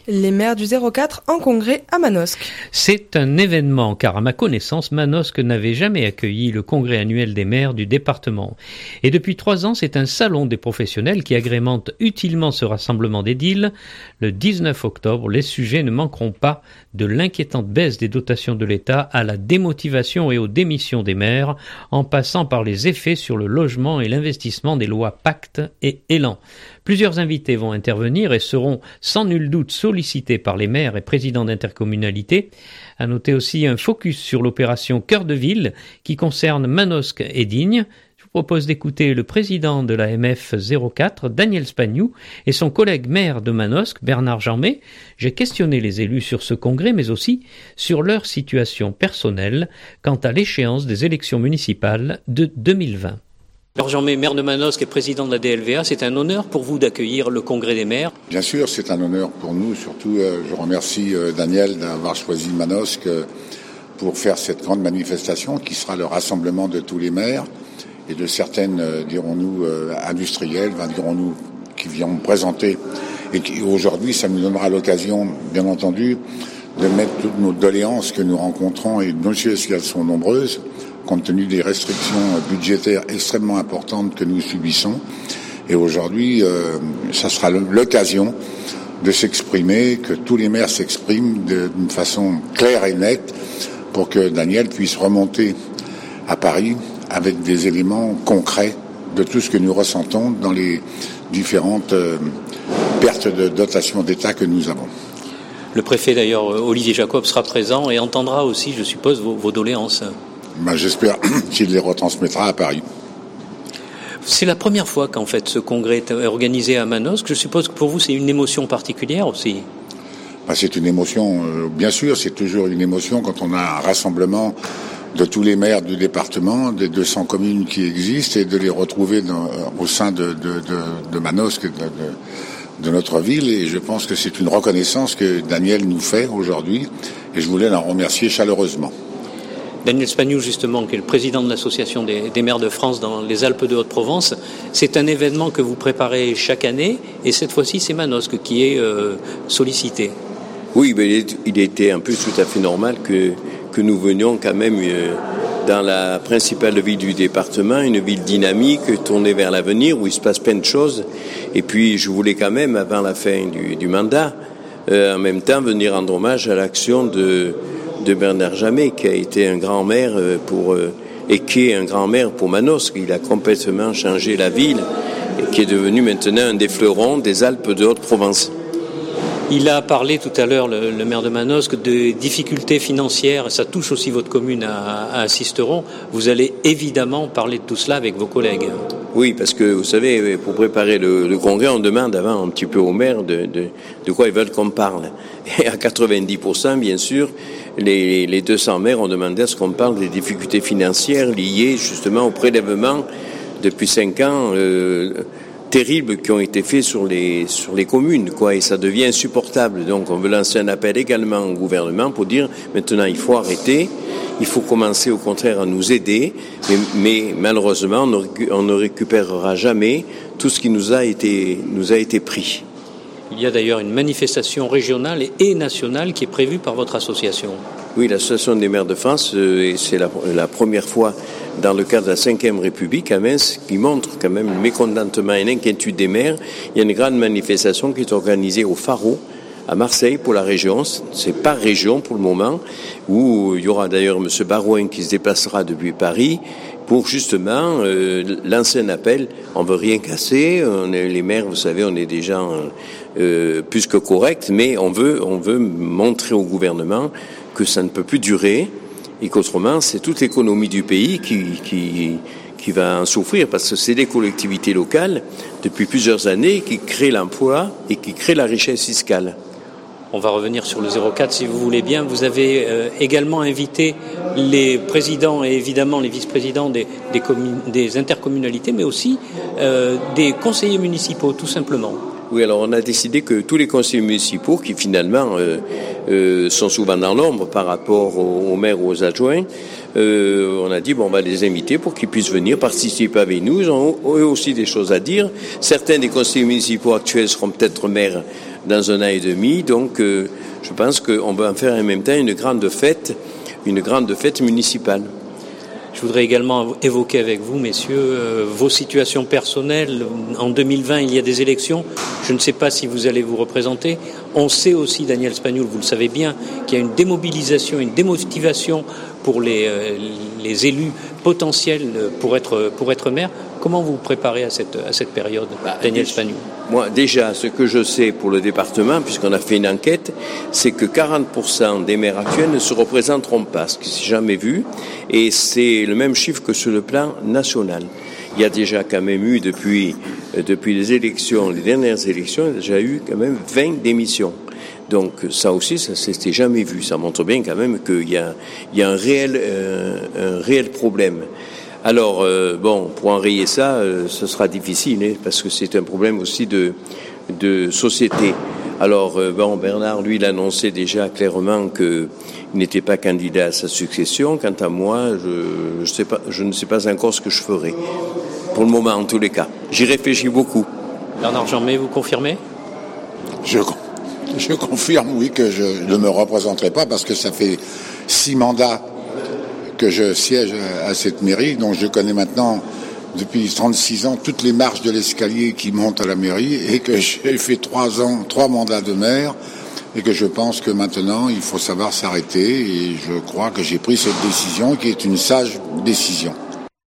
Les maires du 04 en congrès à Manosque. C'est un événement car à ma connaissance, Manosque n'avait jamais accueilli le congrès annuel des maires du département. Et depuis 3 ans, c'est un salon des professionnels qui agrémente utilement ce rassemblement d'édiles. Le 19 octobre, les sujets ne manqueront pas de l'inquiétante baisse des dotations de l'État à la démotivation et aux démissions des maires, en passant par les effets sur le logement et l'investissement des lois Pacte et Élan. Plusieurs invités vont intervenir et seront sans nul doute sollicités par les maires et présidents d'intercommunalités. À noter aussi un focus sur l'opération Cœur de Ville qui concerne Manosque et Digne. Je vous propose d'écouter le président de la MF 04, Daniel Spagnou, et son collègue maire de Manosque, Bernard Jammet. J'ai questionné les élus sur ce congrès, mais aussi sur leur situation personnelle quant à l'échéance des élections municipales de 2020. Alors Jean-May, maire de Manosque et président de la DLVA, c'est un honneur pour vous d'accueillir le congrès des maires? Bien sûr, c'est un honneur pour nous. Surtout, je remercie Daniel d'avoir choisi Manosque pour faire cette grande manifestation qui sera le rassemblement de tous les maires et de certaines, dirons-nous, industrielles, dirons-nous, qui viennent présenter. Et qui, aujourd'hui, ça nous donnera l'occasion, bien entendu, de mettre toutes nos doléances que nous rencontrons, et non si elles sont nombreuses, compte tenu des restrictions budgétaires extrêmement importantes que nous subissons. Et aujourd'hui, ça sera l'occasion de s'exprimer, que tous les maires s'expriment d'une façon claire et nette pour que Daniel puisse remonter à Paris avec des éléments concrets de tout ce que nous ressentons dans les différentes pertes de dotation d'État que nous avons. Le préfet, d'ailleurs, Olivier Jacob, sera présent et entendra aussi, je suppose, vos doléances. J'espère qu'il les retransmettra à Paris. C'est la première fois qu'en fait ce congrès est organisé à Manosque. Je suppose que pour vous c'est une émotion particulière aussi. C'est une émotion, bien sûr, c'est toujours une émotion quand on a un rassemblement de tous les maires du département, des 200 communes qui existent, et de les retrouver au sein de Manosque, de notre ville. Et je pense que c'est une reconnaissance que Daniel nous fait aujourd'hui, et je voulais l'en remercier chaleureusement. Daniel Spagnou, justement, qui est le président de l'association des maires de France dans les Alpes de Haute-Provence, c'est un événement que vous préparez chaque année, et cette fois-ci, c'est Manosque qui est sollicité. Oui, mais il était un peu tout à fait normal que nous venions quand même dans la principale ville du département, une ville dynamique, tournée vers l'avenir, où il se passe plein de choses. Et puis, je voulais quand même, avant la fin du mandat, en même temps, venir rendre hommage à l'action de Bernard Jammet, qui a été un grand maire et qui est un grand maire pour Manosque. Il a complètement changé la ville et qui est devenu maintenant un des fleurons des Alpes de Haute-Provence. Il a parlé tout à l'heure, le maire de Manosque, de difficultés financières. Ça touche aussi votre commune à Sisteron. Vous allez évidemment parler de tout cela avec vos collègues. Oui, parce que vous savez, pour préparer le congrès, on demande avant un petit peu aux maires de quoi ils veulent qu'on parle. Et à 90%, bien sûr, les 200 maires ont demandé à ce qu'on parle des difficultés financières liées justement au prélèvement depuis 5 ans terribles qui ont été faits sur les communes, quoi, et ça devient insupportable. Donc on veut lancer un appel également au gouvernement pour dire maintenant il faut arrêter, il faut commencer au contraire à nous aider, mais malheureusement on ne récupérera jamais tout ce qui nous a été pris. Il y a d'ailleurs une manifestation régionale et nationale qui est prévue par votre association. Oui, l'association des maires de France, c'est la première fois dans le cadre de la 5e République à Metz, qui montre quand même le mécontentement et l'inquiétude des maires. Il y a une grande manifestation qui est organisée au Pharo, à Marseille, pour la région. C'est par région pour le moment, où il y aura d'ailleurs M. Barouin qui se déplacera depuis Paris pour justement lancer un appel. On ne veut rien casser, les maires, vous savez, on est des gens plus que corrects, mais on veut montrer au gouvernement que ça ne peut plus durer et qu'autrement, c'est toute l'économie du pays qui va en souffrir, parce que c'est des collectivités locales, depuis plusieurs années, qui créent l'emploi et qui créent la richesse fiscale. On va revenir sur le 04 si vous voulez bien. Vous avez également invité les présidents et évidemment les vice-présidents des intercommunalités, mais aussi des conseillers municipaux, tout simplement. Oui, alors on a décidé que tous les conseillers municipaux, qui finalement sont souvent dans l'ombre par rapport aux maires ou aux adjoints, on a dit on va les inviter pour qu'ils puissent venir participer avec nous. Ils ont eux aussi des choses à dire. Certains des conseillers municipaux actuels seront peut-être maires dans 1 an et demi. Donc, je pense qu'on va en faire en même temps une grande fête municipale. Je voudrais également évoquer avec vous, messieurs, vos situations personnelles. En 2020, il y a des élections. Je ne sais pas si vous allez vous représenter. On sait aussi, Daniel Spagnoul, vous le savez bien, qu'il y a une démobilisation, une démotivation pour les élus potentiels pour être maire. Comment vous vous préparez à cette période, Daniel Spagnoul? Moi, déjà, ce que je sais pour le département, puisqu'on a fait une enquête, c'est que 40% des maires actuels ne se représenteront pas, ce qui s'est jamais vu, et c'est le même chiffre que sur le plan national. Il y a déjà quand même eu, depuis les élections, les dernières élections, il y a déjà eu quand même 20 démissions. Donc ça aussi, ça s'était jamais vu. Ça montre bien quand même qu'il y a un réel problème. Alors, pour enrayer ça, ce sera difficile, parce que c'est un problème aussi de société. Alors, Bernard, lui, il annonçait déjà clairement qu'il n'était pas candidat à sa succession. Quant à moi, je ne sais pas encore ce que je ferai. Pour le moment, en tous les cas. J'y réfléchis beaucoup. Bernard Jeanmet, vous confirmez? Je confirme, oui, que je ne me représenterai pas parce que ça fait 6 mandats que je siège à cette mairie, donc je connais maintenant depuis 36 ans toutes les marches de l'escalier qui montent à la mairie et que j'ai fait 3 mandats de maire et que je pense que maintenant il faut savoir s'arrêter et je crois que j'ai pris cette décision qui est une sage décision.